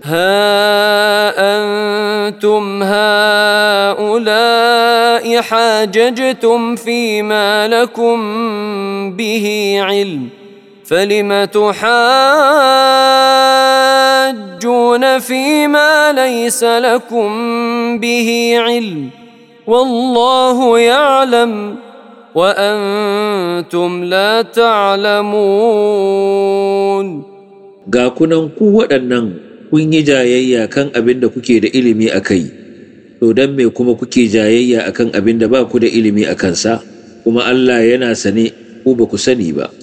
ها أنتم هؤلاء حاججتم فيما لكم به علم فلم تحاجون فيما ليس لكم به علم والله يعلم وأنتم لا تعلمون. Ga kunan ku waɗannan kun yi jayayya kan abin da kuke da ilimi a kai, to don me kuma kuke jayayya akan abin da ba ku da ilimi a kansa, kuma Allah yana sane ku ba ku sani ba.